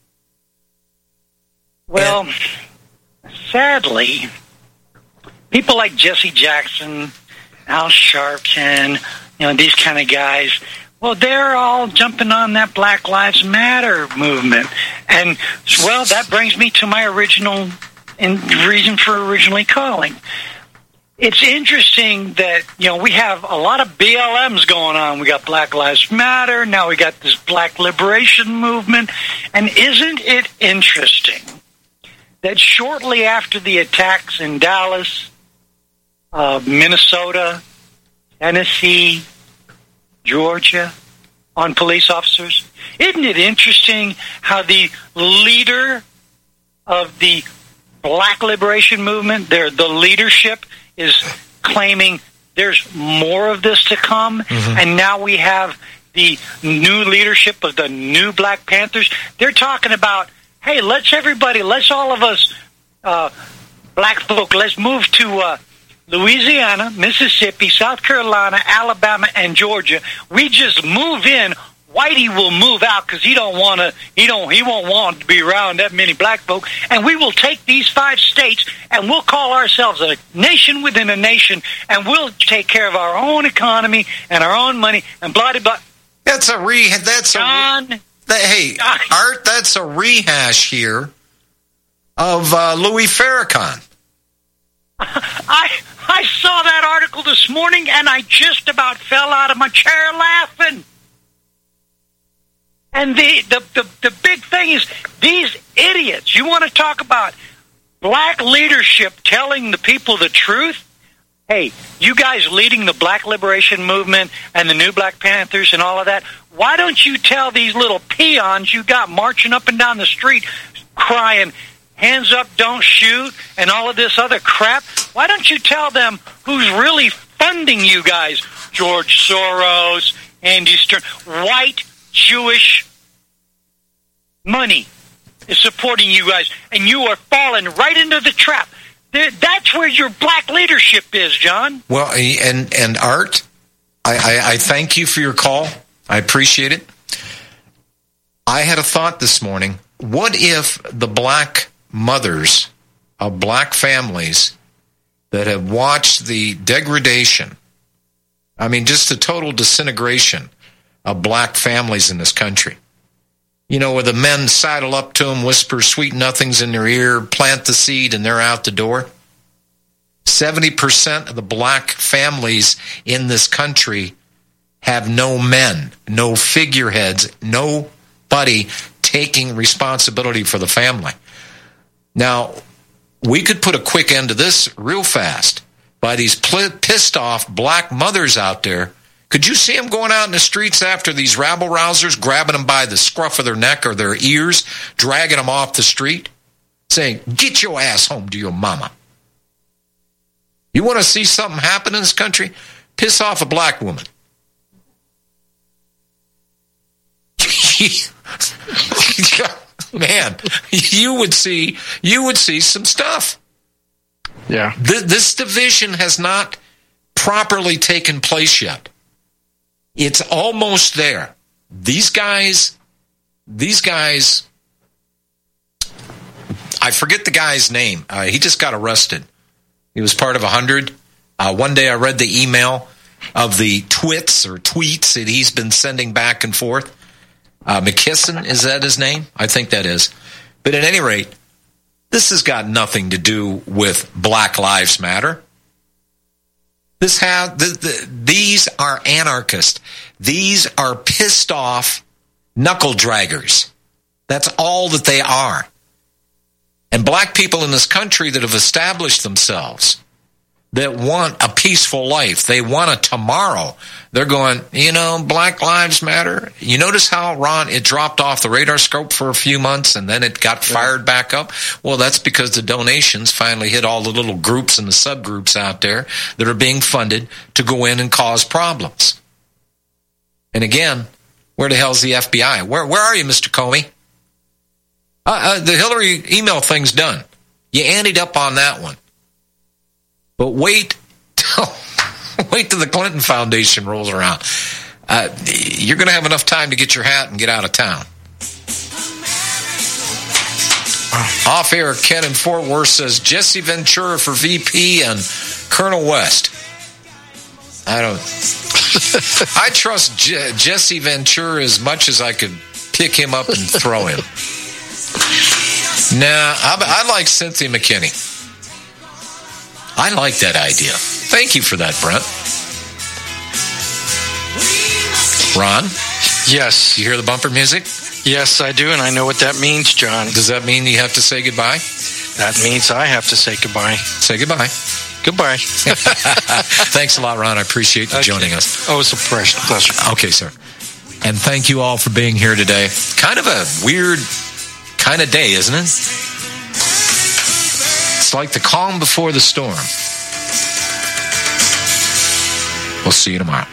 Well, sadly, people like Jesse Jackson, Al Sharpton, these kind of guys, well, they're all jumping on that Black Lives Matter movement. And, well, that brings me to my original reason for originally calling. It's interesting that, we have a lot of BLMs going on. We got Black Lives Matter. Now we got this Black Liberation Movement. And isn't it interesting that shortly after the attacks in Dallas, Minnesota, Tennessee, Georgia, on police officers, isn't it interesting how the leader of the Black Liberation Movement, the leadership, is claiming there's more of this to come, and now we have the new leadership of the new Black Panthers. They're talking about, hey, let's all of us black folk, let's move to Louisiana, Mississippi, South Carolina, Alabama, and Georgia. We just move in. Whitey will move out because he won't want to be around that many black folk. And we will take these 5 states and we'll call ourselves a nation within a nation, and we'll take care of our own economy and our own money and blah blah blah. That's a Art, that's a rehash here of Louis Farrakhan. I saw that article this morning, and I just about fell out of my chair laughing. And the big thing is, these idiots, you want to talk about black leadership telling the people the truth? Hey, you guys leading the black liberation movement and the new Black Panthers and all of that, why don't you tell these little peons you got marching up and down the street crying, hands up, don't shoot, and all of this other crap? Why don't you tell them who's really funding you guys? George Soros, Andy Stern, white Jewish money is supporting you guys, and you are falling right into the trap. That's where your black leadership is, John. Well, and Art, I thank you for your call. I appreciate it. I had a thought this morning. What if the black mothers of black families that have watched the degradation, I mean, just the total disintegration of black families in this country, you know, where the men sidle up to them, whisper sweet nothings in their ear, plant the seed, and they're out the door? 70% of the black families in this country have no men, no figureheads, nobody taking responsibility for the family. Now, we could put a quick end to this real fast by these pissed off black mothers out there. Could you see them going out in the streets after these rabble-rousers, grabbing them by the scruff of their neck or their ears, dragging them off the street, saying, get your ass home to your mama? You want to see something happen in this country? Piss off a black woman. Man, you would see some stuff. Yeah. This division has not properly taken place yet. It's almost there. These guys, I forget the guy's name. He just got arrested. He was part of 100. One day I read the email of the tweets that he's been sending back and forth. McKisson, is that his name? I think that is. But at any rate, this has got nothing to do with Black Lives Matter. These are anarchists. These are pissed off knuckle draggers. That's all that they are. And black people in this country that have established themselves, that want a peaceful life, they want a tomorrow, they're going, Black Lives Matter. You notice how, Ron, it dropped off the radar scope for a few months and then it got fired back up? Well, that's because the donations finally hit all the little groups and the subgroups out there that are being funded to go in and cause problems. And again, where the hell's the FBI? Where are you, Mr. Comey? The Hillary email thing's done. You anteed up on that one. But wait till the Clinton Foundation rolls around. You're going to have enough time to get your hat and get out of town. Off air, Ken in Fort Worth says Jesse Ventura for VP and Colonel West. I trust Jesse Ventura as much as I could pick him up and throw him. Nah, I like Cynthia McKinney. I like that idea. Thank you for that, Brent. Ron? Yes. You hear the bumper music? Yes, I do, and I know what that means, John. Does that mean you have to say goodbye? That means I have to say goodbye. Say goodbye. Goodbye. Thanks a lot, Ron. I appreciate you joining us. Oh, it's a pleasure. Okay, sir. And thank you all for being here today. Kind of a weird kind of day, isn't it? It's like the calm before the storm. We'll see you tomorrow.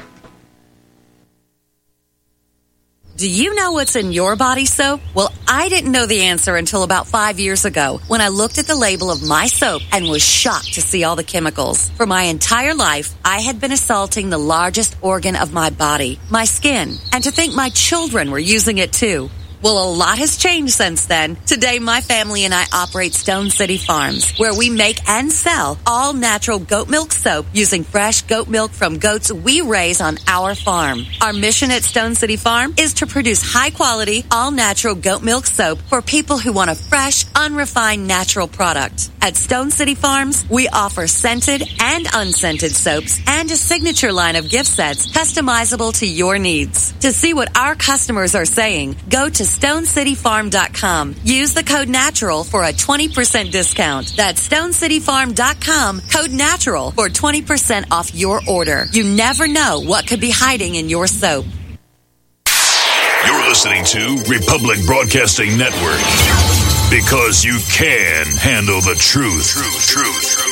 Do you know what's in your body soap? Well, I didn't know the answer until about 5 years ago when I looked at the label of my soap and was shocked to see all the chemicals. For my entire life, I had been assaulting the largest organ of my body, my skin, and to think my children were using it too. Well, a lot has changed since then. Today, my family and I operate Stone City Farms, where we make and sell all natural goat milk soap using fresh goat milk from goats we raise on our farm. Our mission at Stone City Farm is to produce high-quality, all-natural goat milk soap for people who want a fresh, unrefined, natural product. At Stone City Farms, we offer scented and unscented soaps and a signature line of gift sets customizable to your needs. To see what our customers are saying, go to StoneCityFarm.com. Use the code NATURAL for a 20% discount. That's StoneCityFarm.com, code NATURAL for 20% off your order. You never know what could be hiding in your soap. You're listening to Republic Broadcasting Network, because you can handle the truth.